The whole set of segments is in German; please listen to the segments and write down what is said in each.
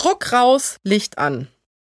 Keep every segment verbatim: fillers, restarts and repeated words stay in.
Druck raus, Licht an.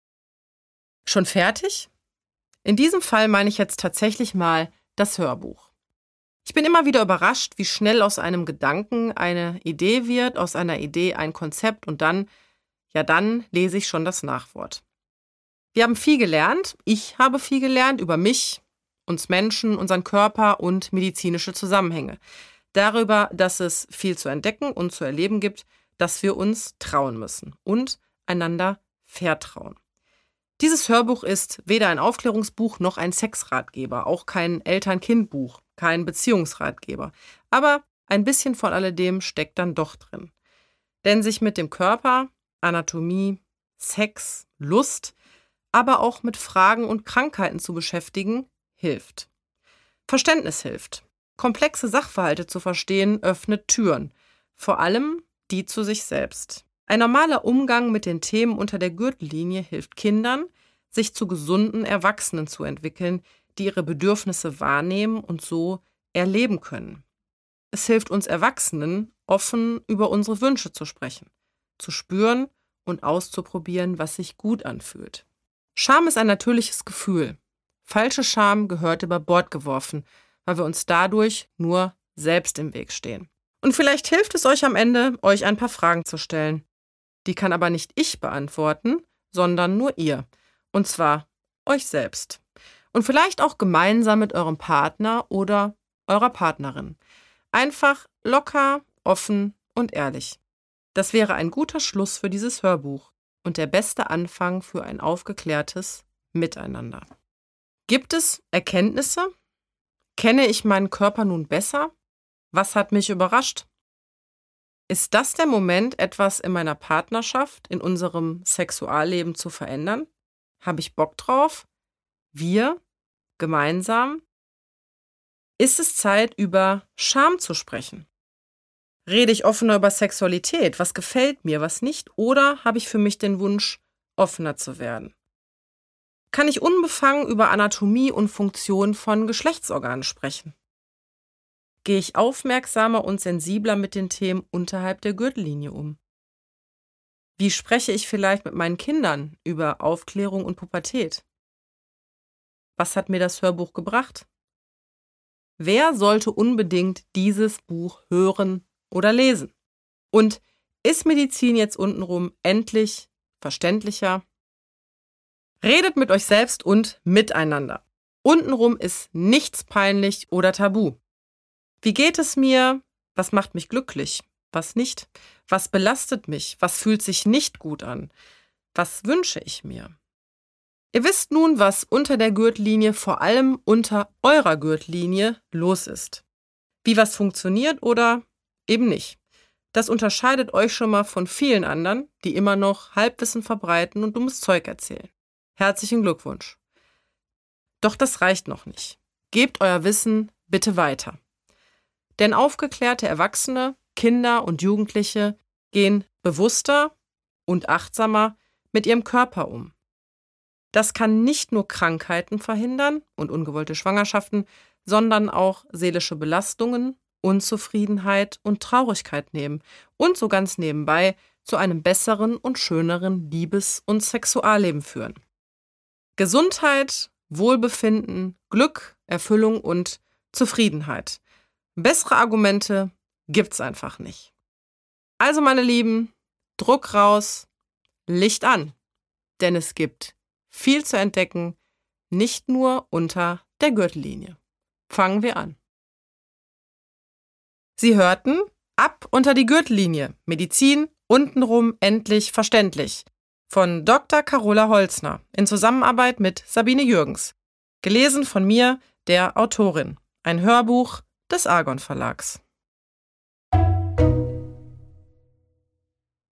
Schon fertig? In diesem Fall meine ich jetzt tatsächlich mal das Hörbuch. Ich bin immer wieder überrascht, wie schnell aus einem Gedanken eine Idee wird, aus einer Idee ein Konzept und dann, ja dann lese ich schon das Nachwort. Wir haben viel gelernt, ich habe viel gelernt über mich, uns Menschen, unseren Körper und medizinische Zusammenhänge. Darüber, dass es viel zu entdecken und zu erleben gibt, dass wir uns trauen müssen und einander vertrauen. Dieses Hörbuch ist weder ein Aufklärungsbuch noch ein Sexratgeber, auch kein Eltern-Kind-Buch, kein Beziehungsratgeber. Aber ein bisschen von alledem steckt dann doch drin. Denn sich mit dem Körper, Anatomie, Sex, Lust, aber auch mit Fragen und Krankheiten zu beschäftigen, hilft. Verständnis hilft. Komplexe Sachverhalte zu verstehen, öffnet Türen. Vor allem die zu sich selbst. Ein normaler Umgang mit den Themen unter der Gürtellinie hilft Kindern, sich zu gesunden Erwachsenen zu entwickeln, die ihre Bedürfnisse wahrnehmen und so erleben können. Es hilft uns Erwachsenen, offen über unsere Wünsche zu sprechen, zu spüren und auszuprobieren, was sich gut anfühlt. Scham ist ein natürliches Gefühl. Falsche Scham gehört über Bord geworfen, weil wir uns dadurch nur selbst im Weg stehen. Und vielleicht hilft es euch am Ende, euch ein paar Fragen zu stellen. Die kann aber nicht ich beantworten, sondern nur ihr. Und zwar euch selbst. Und vielleicht auch gemeinsam mit eurem Partner oder eurer Partnerin. Einfach locker, offen und ehrlich. Das wäre ein guter Schluss für dieses Hörbuch und der beste Anfang für ein aufgeklärtes Miteinander. Gibt es Erkenntnisse? Kenne ich meinen Körper nun besser? Was hat mich überrascht? Ist das der Moment, etwas in meiner Partnerschaft, in unserem Sexualleben zu verändern? Habe ich Bock drauf? Wir? Gemeinsam? Ist es Zeit, über Scham zu sprechen? Rede ich offener über Sexualität? Was gefällt mir, was nicht? Oder habe ich für mich den Wunsch, offener zu werden? Kann ich unbefangen über Anatomie und Funktion von Geschlechtsorganen sprechen? Gehe ich aufmerksamer und sensibler mit den Themen unterhalb der Gürtellinie um? Wie spreche ich vielleicht mit meinen Kindern über Aufklärung und Pubertät? Was hat mir das Hörbuch gebracht? Wer sollte unbedingt dieses Buch hören oder lesen? Und ist Medizin jetzt untenrum endlich verständlicher? Redet mit euch selbst und miteinander. Untenrum ist nichts peinlich oder tabu. Wie geht es mir? Was macht mich glücklich? Was nicht? Was belastet mich? Was fühlt sich nicht gut an? Was wünsche ich mir? Ihr wisst nun, was unter der Gürtellinie, vor allem unter eurer Gürtellinie, los ist. Wie was funktioniert oder eben nicht. Das unterscheidet euch schon mal von vielen anderen, die immer noch Halbwissen verbreiten und dummes Zeug erzählen. Herzlichen Glückwunsch. Doch das reicht noch nicht. Gebt euer Wissen bitte weiter. Denn aufgeklärte Erwachsene, Kinder und Jugendliche gehen bewusster und achtsamer mit ihrem Körper um. Das kann nicht nur Krankheiten verhindern und ungewollte Schwangerschaften, sondern auch seelische Belastungen, Unzufriedenheit und Traurigkeit nehmen und so ganz nebenbei zu einem besseren und schöneren Liebes- und Sexualleben führen. Gesundheit, Wohlbefinden, Glück, Erfüllung und Zufriedenheit. Bessere Argumente gibt's einfach nicht. Also meine Lieben, Druck raus, Licht an, denn es gibt viel zu entdecken, nicht nur unter der Gürtellinie. Fangen wir an. Sie hörten Ab unter die Gürtellinie, Medizin untenrum endlich verständlich von Doktor Carola Holzner in Zusammenarbeit mit Sabine Jürgens. Gelesen von mir, der Autorin. Ein Hörbuch des Argon Verlags.